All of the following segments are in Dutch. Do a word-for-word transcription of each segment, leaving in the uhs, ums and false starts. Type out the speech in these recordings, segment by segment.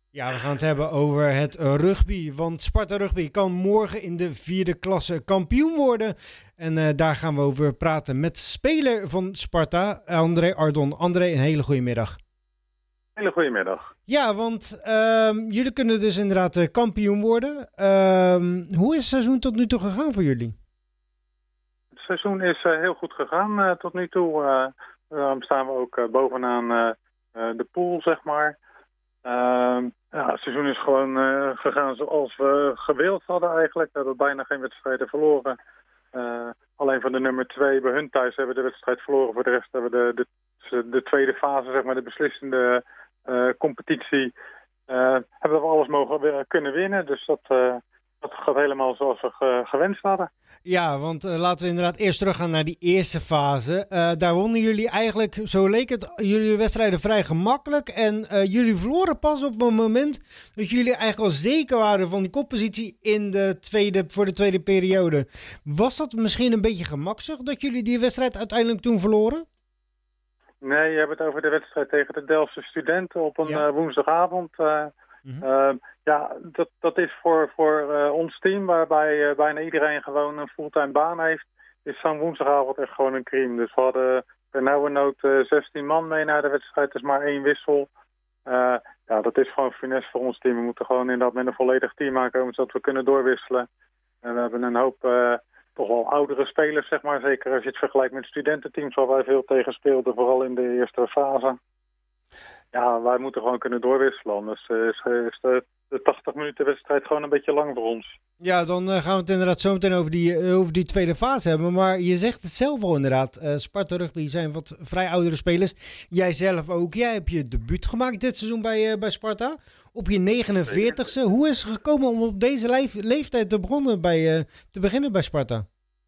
Ja, we gaan het hebben over het uh, rugby. Want Sparta Rugby kan morgen in de vierde klasse kampioen worden. En uh, daar gaan we over praten met speler van Sparta, André Ardon. André, een hele goede middag. Hele goede middag. Ja, want uh, jullie kunnen dus inderdaad uh, kampioen worden. Uh, hoe is het seizoen tot nu toe gegaan voor jullie? Het seizoen is uh, heel goed gegaan uh, tot nu toe. Uh, daarom staan we ook uh, bovenaan uh, uh, de pool, zeg maar. Uh, ja, het seizoen is gewoon uh, gegaan zoals we gewild hadden eigenlijk. We hebben bijna geen wedstrijden verloren. Uh, alleen van de nummer twee bij hun thuis hebben we de wedstrijd verloren. Voor de rest hebben we de, de, de tweede fase, zeg maar, de beslissende uh, competitie. Uh, hebben we alles mogen kunnen winnen. Dus dat, uh, dat gaat helemaal zoals we ge, gewenst hadden. Ja, want uh, laten we inderdaad eerst teruggaan naar die eerste fase. Uh, daar wonnen jullie eigenlijk, zo leek het, jullie wedstrijden vrij gemakkelijk. En uh, jullie verloren pas op het moment dat jullie eigenlijk al zeker waren van die koppositie in de tweede, voor de tweede periode. Was dat misschien een beetje gemakzucht dat jullie die wedstrijd uiteindelijk toen verloren? Nee, je hebt het over de wedstrijd tegen de Delftse Studenten op een ja. uh, woensdagavond. Uh, mm-hmm. uh, ja, dat, dat is voor, voor uh, ons team, waarbij uh, bijna iedereen gewoon een fulltime baan heeft, is zo'n woensdagavond echt gewoon een crime. Dus we hadden per nauwernood uh, zestien man mee naar de wedstrijd, dus maar één wissel. Uh, ja, dat is gewoon finesse voor ons team. We moeten gewoon inderdaad met een volledig team aankomen, zodat we kunnen doorwisselen. En we hebben een hoop uh, toch wel oudere spelers, zeg maar. Zeker als je het vergelijkt met studententeams, waar wij veel tegen speelden, vooral in de eerste fase. Ja, wij moeten gewoon kunnen doorwisselen. Anders uh, is, is de, de tachtig minuten wedstrijd gewoon een beetje lang voor ons. Ja, dan uh, gaan we het inderdaad zo meteen over die, uh, over die tweede fase hebben. Maar je zegt het zelf al inderdaad. Uh, Sparta Rugby zijn wat vrij oudere spelers. Jij zelf ook. Jij hebt je debuut gemaakt dit seizoen bij, uh, bij Sparta. Op je negenenveertigste. Hoe is het gekomen om op deze leef- leeftijd te beginnen bij, uh, te beginnen bij Sparta?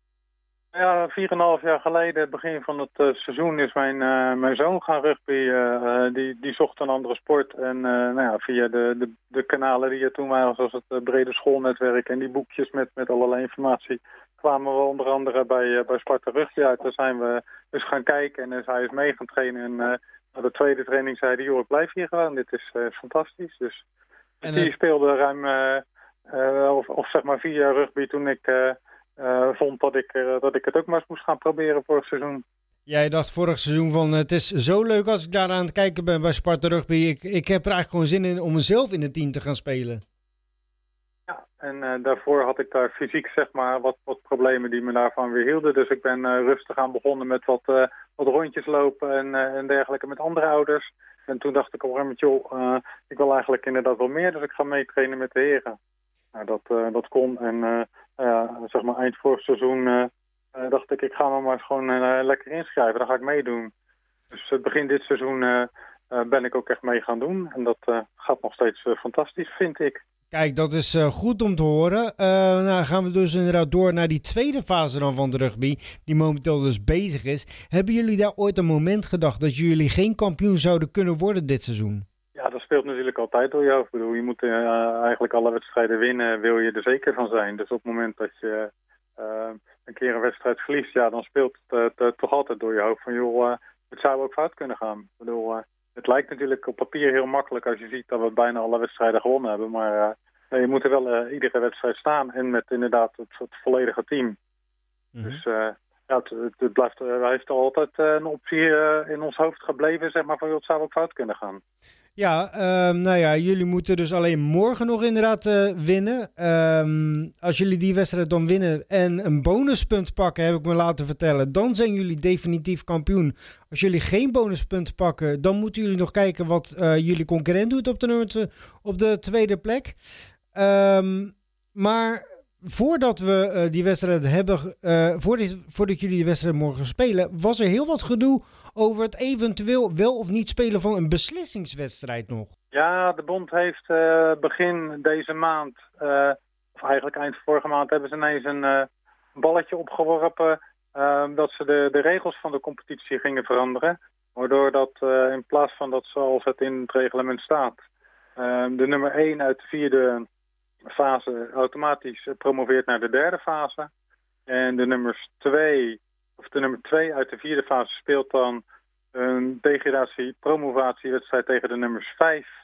Ja, vier en een half jaar geleden, het begin van het uh, seizoen, is mijn, uh, mijn zoon gaan rugby. Uh, die, die zocht een andere sport. En uh, nou ja, via de, de, de kanalen die er toen waren, zoals het uh, brede schoolnetwerk en die boekjes met, met allerlei informatie, kwamen we onder andere bij, uh, bij Sparta Rugby uit. Daar zijn we dus gaan kijken en dus hij is mee gaan trainen. En uh, na de tweede training zei hij, joh, ik blijf hier gewoon. Dit is uh, fantastisch. Dus en, die uh... speelde ruim, uh, uh, of, of zeg maar vier jaar rugby toen ik... Uh, Uh, vond dat ik, uh, dat ik het ook maar eens moest gaan proberen vorig seizoen. Jij dacht vorig seizoen van het is zo leuk als ik daar aan het kijken ben bij Sparta Rugby. Ik, ik heb er eigenlijk gewoon zin in om mezelf in het team te gaan spelen. Ja, en uh, daarvoor had ik daar fysiek zeg maar wat, wat problemen die me daarvan weer hielden. Dus ik ben uh, rustig aan begonnen met wat, uh, wat rondjes lopen en, uh, en dergelijke met andere ouders. En toen dacht ik op een gegeven moment, joh, uh, ik wil eigenlijk inderdaad wel meer. Dus ik ga meetrainen met de heren. Nou, dat, uh, dat kon en... Uh, Uh, zeg maar eind vorig seizoen uh, uh, dacht ik, ik ga me maar gewoon uh, lekker inschrijven. Dan ga ik meedoen. Dus uh, begin dit seizoen uh, uh, ben ik ook echt mee gaan doen. En dat uh, gaat nog steeds uh, fantastisch, vind ik. Kijk, dat is uh, goed om te horen. Uh, nou gaan we dus inderdaad door naar die tweede fase dan van de rugby, die momenteel dus bezig is. Hebben jullie daar ooit een moment gedacht dat jullie geen kampioen zouden kunnen worden dit seizoen? Ja, dat speelt natuurlijk altijd door je hoofd. Ik bedoel, je moet uh, eigenlijk alle wedstrijden winnen, wil je er zeker van zijn. Dus op het moment dat je uh, een keer een wedstrijd verliest, ja, dan speelt het uh, t- toch altijd door je hoofd van, joh, uh, het zou ook fout kunnen gaan. Ik bedoel, uh, het lijkt natuurlijk op papier heel makkelijk als je ziet dat we bijna alle wedstrijden gewonnen hebben. Maar uh, je moet er wel uh, iedere wedstrijd staan en met inderdaad het, het volledige team. Mm-hmm. Dus... Uh, Ja, het, het blijft, hij heeft altijd uh, een optie uh, in ons hoofd gebleven, zeg maar, van het zou ook fout kunnen gaan. Ja, uh, nou ja, jullie moeten dus alleen morgen nog inderdaad uh, winnen. Um, als jullie die wedstrijd dan winnen en een bonuspunt pakken, heb ik me laten vertellen, dan zijn jullie definitief kampioen. Als jullie geen bonuspunt pakken, dan moeten jullie nog kijken wat uh, jullie concurrent doet op de, nummer te, op de tweede plek. Um, maar... Voordat we uh, die wedstrijd hebben, uh, voordat, voordat jullie die wedstrijd morgen spelen, was er heel wat gedoe over het eventueel wel of niet spelen van een beslissingswedstrijd nog. Ja, de bond heeft uh, begin deze maand, uh, of eigenlijk eind vorige maand, hebben ze ineens een uh, balletje opgeworpen uh, dat ze de, de regels van de competitie gingen veranderen. Waardoor dat uh, in plaats van dat zoals het in het reglement staat, uh, de nummer één uit de vierde fase automatisch promoveert naar de derde fase. En de nummers twee, of de nummer twee uit de vierde fase speelt dan een degradatie-promovatiewedstrijd tegen de nummers vijf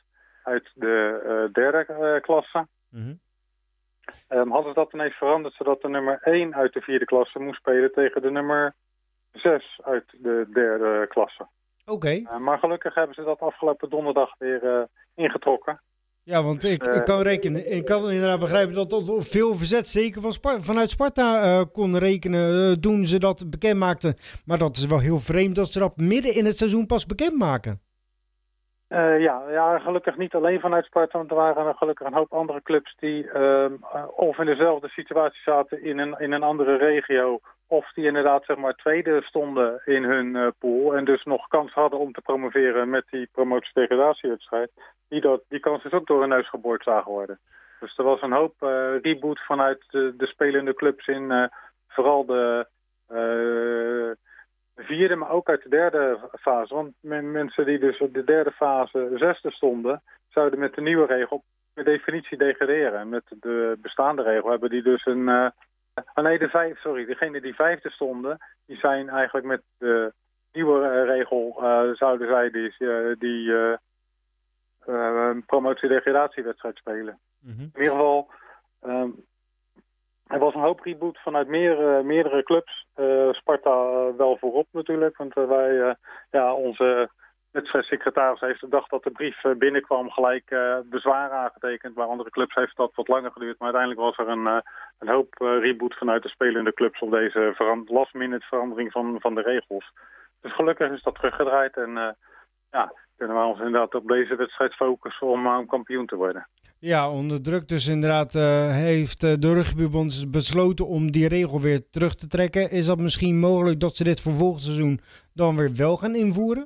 uit de uh, derde uh, klasse. Mm-hmm. Um, hadden ze dat ineens veranderd, zodat de nummer één uit de vierde klasse moest spelen tegen de nummer zes uit de derde klasse. Oké. Okay. Uh, maar gelukkig hebben ze dat afgelopen donderdag weer uh, ingetrokken. Ja, want ik, ik, kan rekenen, ik kan inderdaad begrijpen dat dat op veel verzet, zeker van Sparta, vanuit Sparta uh, kon rekenen uh, toen ze dat bekend maakten. Maar dat is wel heel vreemd dat ze dat midden in het seizoen pas bekendmaken. Uh, ja, ja, gelukkig niet alleen vanuit Sparta, want er waren gelukkig een hoop andere clubs die uh, of in dezelfde situatie zaten in een, in een andere regio, of die inderdaad zeg maar tweede stonden in hun uh, pool en dus nog kans hadden om te promoveren met die promotie-degradatiewedstrijd. Die, dat, die kans is ook door hun neus geboord zagen worden. Dus er was een hoop uh, reboot vanuit de, de spelende clubs in uh, vooral de uh, vierde, maar ook uit de derde fase. Want men, mensen die dus op de derde fase zesde stonden, zouden met de nieuwe regel per definitie degraderen. En met de bestaande regel hebben die dus een... Uh, oh nee, de vijf, sorry, degenen die vijfde stonden, die zijn eigenlijk met de nieuwe uh, regel, uh, zouden zij die... Uh, die uh, Uh, een promotie-degradatiewedstrijd spelen. Mm-hmm. In ieder geval, um, er was een hoop reboot vanuit meer, uh, meerdere clubs. Uh, Sparta uh, wel voorop natuurlijk, want uh, wij, uh, ja, onze wedstrijdsecretaris heeft de dag dat de brief uh, binnenkwam gelijk uh, bezwaar aangetekend. Bij andere clubs heeft dat wat langer geduurd, maar uiteindelijk was er een, uh, een hoop uh, reboot vanuit de spelende clubs op deze verand- last-minute verandering van, van de regels. Dus gelukkig is dat teruggedraaid en uh, ja... kunnen we ons inderdaad op deze wedstrijd focussen om, uh, om kampioen te worden. Ja, onder druk dus inderdaad uh, heeft uh, de rugbybond besloten om die regel weer terug te trekken. Is dat misschien mogelijk dat ze dit voor volgend seizoen dan weer wel gaan invoeren?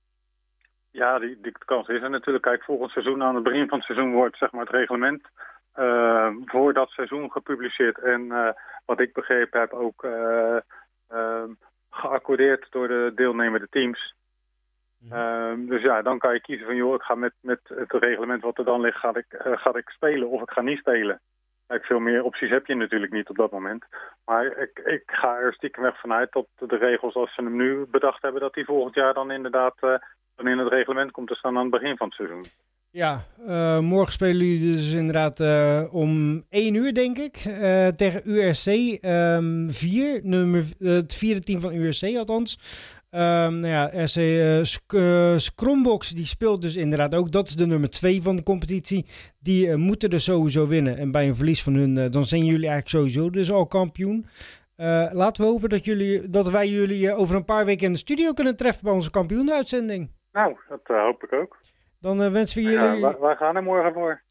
Ja, die, die kans is er natuurlijk. Kijk, volgend seizoen, aan het begin van het seizoen wordt zeg maar het reglement uh, voor dat seizoen gepubliceerd. En uh, wat ik begrepen heb ook uh, uh, geaccordeerd door de deelnemende teams. Uh, dus ja, dan kan je kiezen van, joh, ik ga met, met het reglement wat er dan ligt, ga ik, uh, ga ik spelen of ik ga niet spelen. Kijk, veel meer opties heb je natuurlijk niet op dat moment. Maar ik, ik ga er stiekem weg vanuit dat de regels, als ze hem nu bedacht hebben, dat die volgend jaar dan inderdaad uh, dan in het reglement komt te staan aan het begin van het seizoen. Ja, uh, morgen spelen jullie dus inderdaad uh, om één uur, denk ik, uh, tegen U R C um, vier, nummer, uh, het vierde team van U R C althans. Um, nou ja, R C uh, Sk- uh, Scrumbox, die speelt dus inderdaad ook. Dat is de nummer twee van de competitie. Die uh, moeten er sowieso winnen. En bij een verlies van hun, uh, dan zijn jullie eigenlijk sowieso dus al kampioen. Uh, laten we hopen dat, jullie, dat wij jullie uh, over een paar weken in de studio kunnen treffen bij onze kampioenuitzending. Nou, dat uh, hoop ik ook. Dan uh, wensen we jullie... Ja, wij, wij gaan er morgen voor.